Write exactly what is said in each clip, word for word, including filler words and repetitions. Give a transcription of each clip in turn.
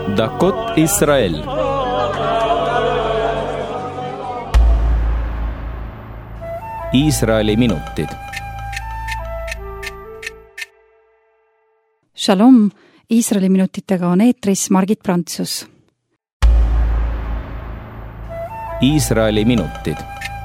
דקות ישראל. Iisraeli minutid. Shalom, Iisraeli minutitega on eetris Margit Prantsus. Iisraeli minutid.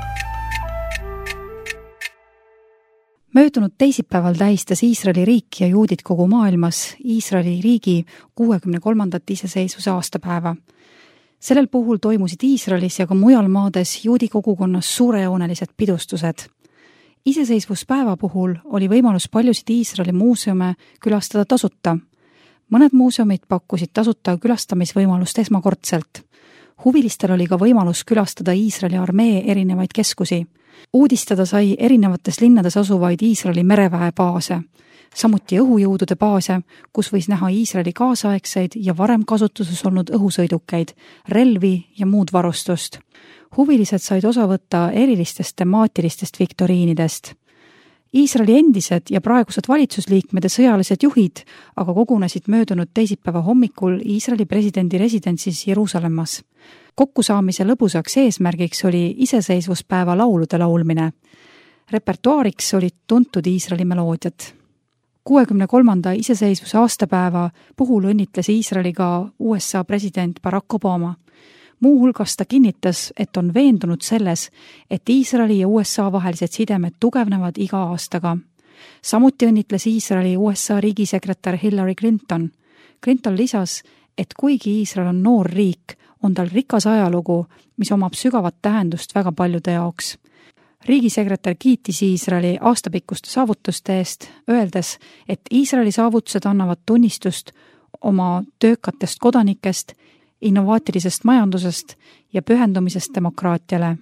Möödunud teisipäeval tähistas Iisraeli riik ja juudid kogu maailmas Iisraeli riigi kuuekümne kolmandat iseseisvuse aastapäeva. Sellel puhul toimusid Iisraelis ja ka mujal maades juudi kogukonnas suurejoonelised pidustused. Iseseisvuspäeva puhul oli võimalus paljusid Iisraeli muuseume külastada tasuta. Mõned muuseumid pakkusid tasuta külastamisvõimalust esmakordselt. Huvilistel oli ka võimalus külastada Iisraeli armee erinevaid keskusi. Uudistada sai erinevates linnades asuvaid Iisraeli mereväe baase, samuti õhujõudude baase, kus võis näha Iisraeli kaasaegseid ja varem kasutuses olnud õhusõidukeid, relvi ja muud varustust. Huvilised said osa võtta erilistest temaatilistest viktoriinidest. Iisraeli endised ja praegused valitsusliikmed ja sõjalised juhid aga kogunesid möödunud teisipäeva hommikul Iisraeli presidendi residentsis Jeruusalemmas. Kokkusaamise lõbusaks eesmärgiks oli iseseisvuspäeva laulude laulmine. Repertuaariks olid tuntud Iisraeli meloodiad. kuuekümne kolmanda iseseisvuse aastapäeva puhul õnnitles Iisraeli ka U S A president Barack Obama. Muu hulgas ta kinnitas, et on veendunud selles, et Iisraeli ja U S A vahelised sidemed tugevnevad iga aastaga. Samuti õnnitles Iisraeli U S A riigisekretär Hillary Clinton. Clinton lisas, et kuigi Iisrael on noor riik, on tal rikas ajalugu, mis omab sügavat tähendust väga paljude jaoks. Riigisekretär kiitis Iisraeli aastapikkuste saavutuste eest, öeldes, et Iisraeli saavutused annavad tunnistust oma töökatest kodanikest, innovaatilisest majandusest ja pühendumisest demokraatiale.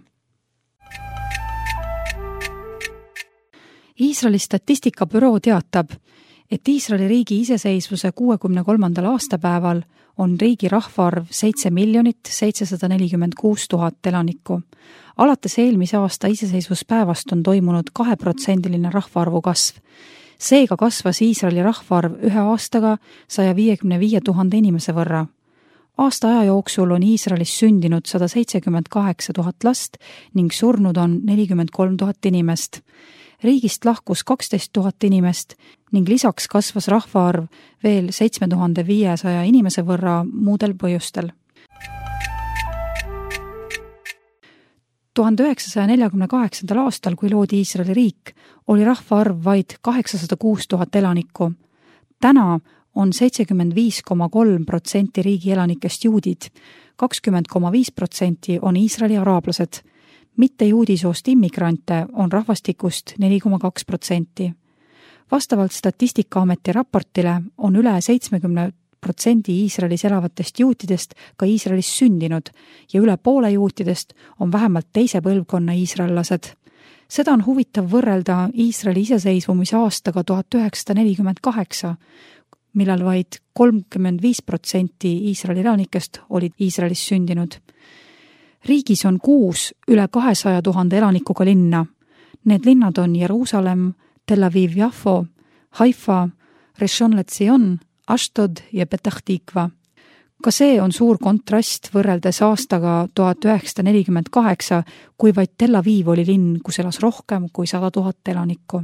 Iisraeli statistikabüroo teatab, et Iisraeli riigi iseseisvuse kuuekümne kolmandal aastapäeval on riigi rahvaarv seitse miljonit seitsesada nelikümmend kuus tuhat elanikku. Alates eelmise aasta iseseisvuspäevast on toimunud kaheprotsendiline rahvaarvu kasv. Seega kasvas Iisraeli rahvaarv ühe aastaga saja viiekümne viie tuhande inimese võrra. Aasta aja jooksul on Iisraelis sündinud sada seitsekümmend kaheksa tuhat last ning surnud on nelikümmend kolm tuhat inimest. Riigist lahkus kaksteist tuhat inimest ning lisaks kasvas rahvaarv veel seitse tuhat viissada inimese võrra muudel põhjustel. tuhande üheksasaja neljakümne kaheksandal aastal, kui loodi Iisraeli riik, oli rahvaarv vaid kaheksasada kuus tuhat elanikku. Täna on seitsekümmend viis koma kolm protsenti riigi elanikest juudid, kakskümmend koma viis protsenti on Iisraeli araablased. Mitte juudisoost immigrante on rahvastikust neli koma kaks protsenti. Vastavalt Statistikaameti raportile on üle seitsekümmend protsenti Iisraelis elavatest juutidest ka Iisraelis sündinud ja üle poole juutidest on vähemalt teise põlvkonna iisraellased. Seda on huvitav võrrelda Iisraeli iseseisvumise aastaga tuhat üheksasada nelikümmend kaheksa, millal vaid kolmkümmend viis protsenti Iisraeli elanikest olid Iisraelis sündinud. Riigis on kuus üle kahesaja tuhande elanikuga linna. Need linnad on Jeruusalemm, Tel Aviv Jafo, Haifa, Rishon LeZion, Ashdod ja Petah Tikva. Ka see on suur kontrast võrreldes aastaga tuhat üheksasada nelikümmend kaheksa, kui vaid Tel Aviv oli linn, kus elas rohkem kui sada tuhat elanikku.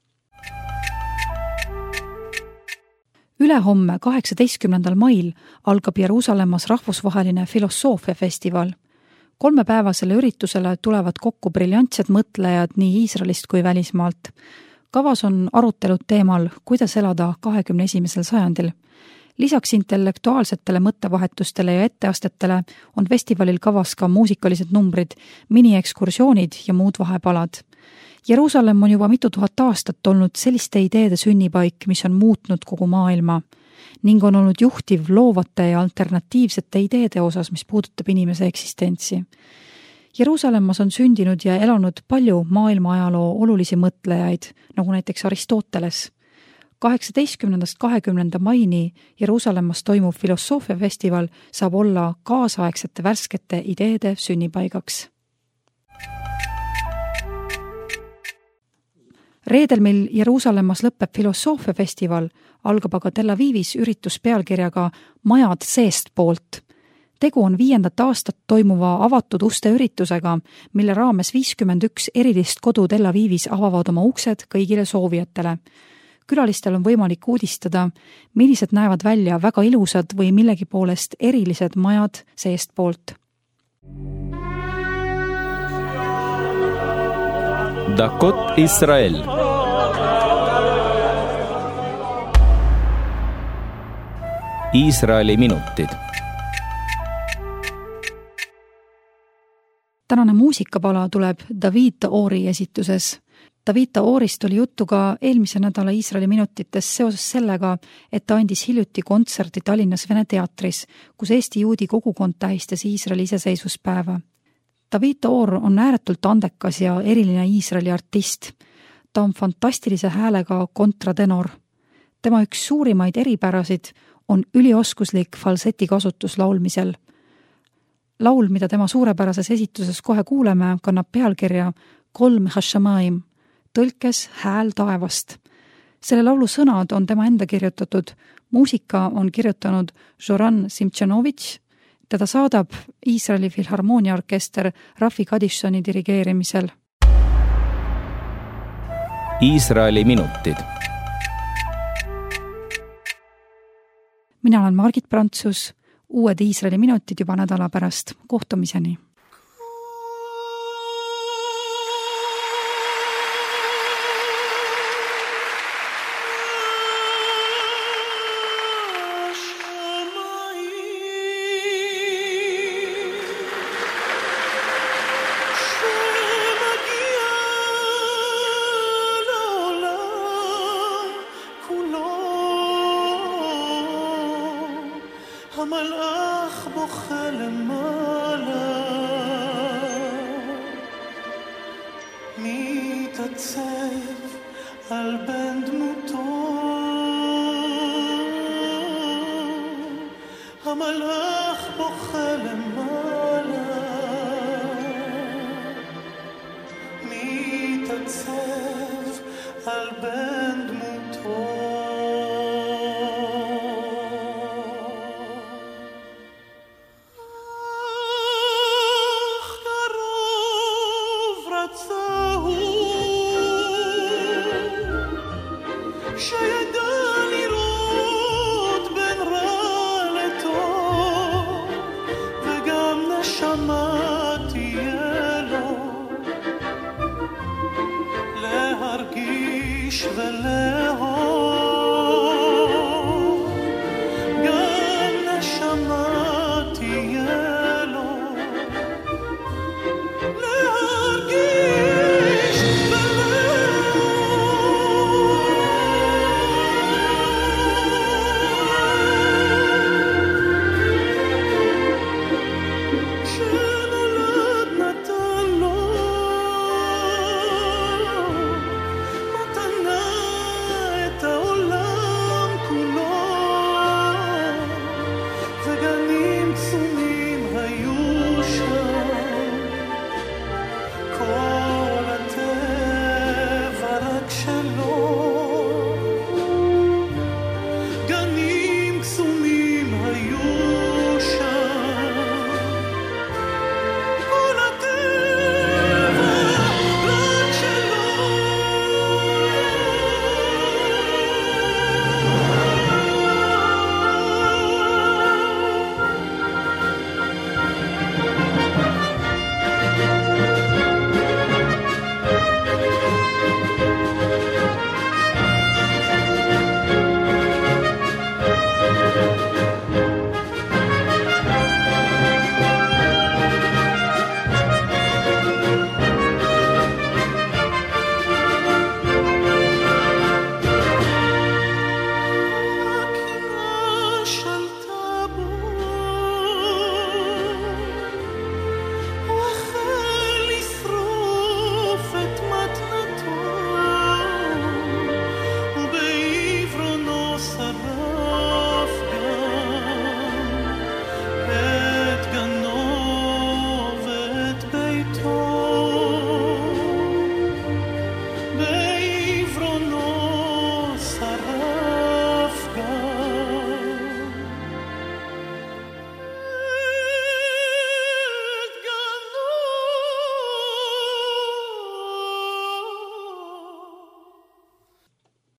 Ülehomme kaheksateistkümnendal mail algab Jeruusalemmas rahvusvaheline filosoofiafestival. Kolmepäevasele üritusele tulevad kokku briljantsed mõtlejad nii Iisraelist kui välismaalt. Kavas on arutelud teemal, kuidas elada kahekümne esimesel sajandil. Lisaks intellektuaalsetele mõttevahetustele ja etteastetele on festivalil kavas ka muusikalised numbrid, miniekskursioonid ja muud vahepalad. Jeruusalemm on juba mitu tuhat aastat olnud selliste ideede sünnipaik, mis on muutnud kogu maailma ning on olnud juhtiv loovate ja alternatiivsete ideede osas, mis puudutab inimese eksistentsi. Jeruusalemmas on sündinud ja elanud palju maailma ajaloo olulisi mõtlejaid, nagu näiteks Aristoteles. kaheksateistkümnendast kahekümnenda maini Jeruusalemmas toimuv filosoofiafestival saab olla kaasaegsete värskete ideede sünnipaigaks. Reedel, mil Jeruusalemmas lõpeb filosoofiafestival, algab aga Tel Avivis üritus pealkirjaga Majad seest poolt. Tegu on viiendat aastat toimuva avatud uste üritusega, mille raames viiskümmend üks erilist kodu Tel Avivis avavad oma uksed kõigile soovijatele. Külalistel on võimalik uudistada, millised näevad välja väga ilusad või millegi poolest erilised majad seest poolt. Dakot Israel. Iisraeli minutid. Tänane muusikapala tuleb David Taori esituses. David Taorist oli juttu ka eelmise nädala Iisraeli minutites seoses sellega, et ta andis hiljuti kontserti Tallinnas Vene teatris, kus Eesti juudi kogukond tähistas Iisraeli iseseisvuspäeva. David Taor on ääretult andekas ja eriline Iisraeli artist. Ta on fantastilise häälega kontratenor. Tema üks suurimaid eripärasid on ülioskuslik falseti kasutus laulmisel. Laul, mida tema suurepärases esituses kohe kuuleme, kannab pealkirja Kolm Hashamaim, tõlkes hääl taevast. Selle laulu sõnad on tema enda kirjutatud, muusika on kirjutanud Zoran Simtšanovitš, teda saadab Iisraeli Filharmooniaorkester Rafi Kadishoni dirigeerimisel. Iisraeli minutid. Mina olen Margit Prantsus, uued Iisraeli minutid juba nädala pärast. Kohtumiseni! המלאך בוכה למעלה מתעצב על בן דמותו המלאך בוכה למעלה מתעצב על בן